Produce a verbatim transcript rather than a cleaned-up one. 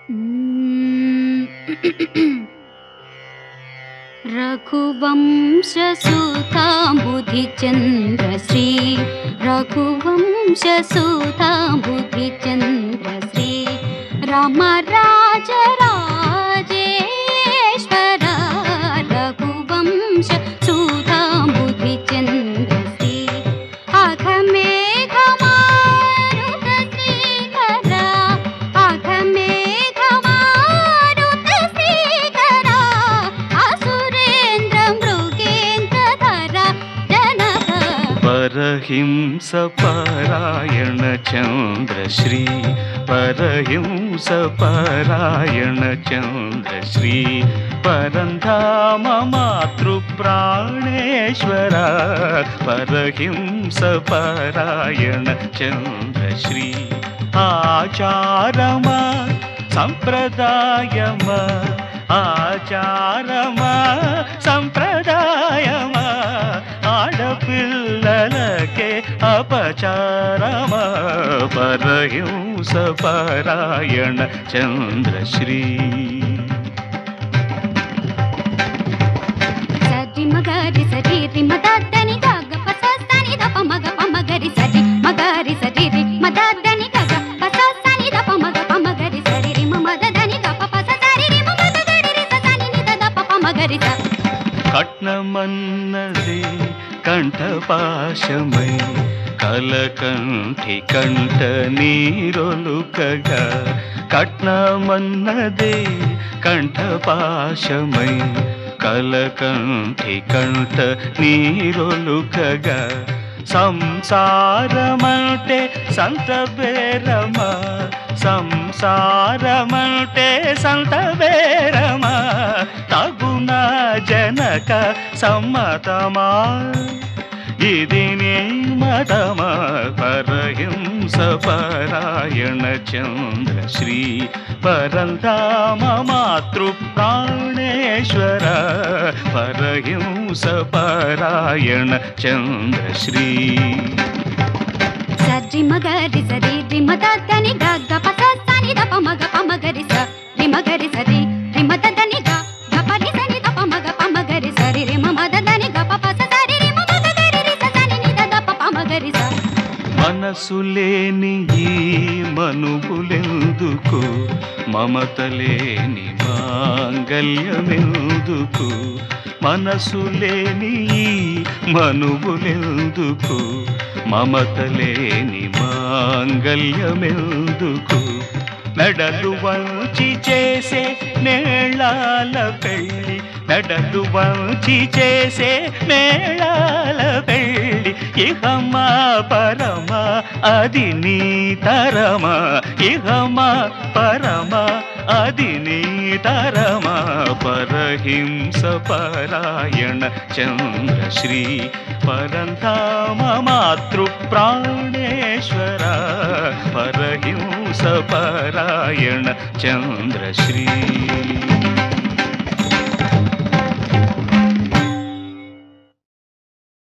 హ్మ్. रघुवंशसुताम्बुधिचन्द्रश्री रघुवंशसुताम्बुधिचन्द्रश्री राम राज राजेश्वर रघुवंशसुताम्बुधिचन्द्रश्री अघमेघमारुतश्रीकर अघमेघमारुतश्रीकर असुरेन्द्रमृगेन्द्रधर जनक परहिंस परायण चन्द्रश्री परहिंस परायण चन्द्रश्री परन्धाम मातृप्राणेश्वर परहिंस परायण चन्द्रश्री आचारम संप्रदायम आचारम संप्रदायम ఆడపిల్లలకే అపచారమ పరహింస పరాయణ చంద్రశ్రీ సరి మగరి సరి రి మదని గగ పసని దప మగ పమగరి సరి మగరి సరి రి మదని గగ పసని దప మగ పమగరి సరి రి మదని గప పస సరి రి మగరి రి సని ని దప పమగరి స కట్నమన్నది కంఠపాశమై కలకంఠి కంఠ నీరొలుకగా కట్నమన్నదే కంఠపాశమై కలకంఠి కంఠ నీరొలుకగా సంసారమంటే సంత బేరమ సంసారమంటే సంత బేరమ తగున జనక సమ్మతమా ఇది నీ మతమా పరహింస పరాయణ చంద్రశ్రీ పరంధామ మాతృప్రాణేశ్వర పరహింస పరాయణ చంద్రశ్రీ సరి మగరి సరి రి మదని గగ పసని దప మగ పమగరి స రి మగరి సరి రి మదని గ గప రి సని దప మగ పమగరి సరి రి మదని గప పస సరి రి మగరి రి సని ని దప పమగరి స మనసు లేని ఈ మనువులెందుకు మమత లేని మాంగల్యమెందుకు మనసు లేని ఈ మనువులెందుకు మమత లేని మాంగల్యమెందుకు మెడలు వంచి చేసే నేళాల పెళ్ళి మెడలు వంచి చేసే మేళాల పెళ్ళి ఇహమా పరమ అది నీ తరమా ఇహమా పరమ అది నీ తరమా పరహింస పరాయణ చంద్రశ్రీ పరంధామ మాతృప్రాణేశ్వర పరహింస పరాయణ చంద్రశ్రీ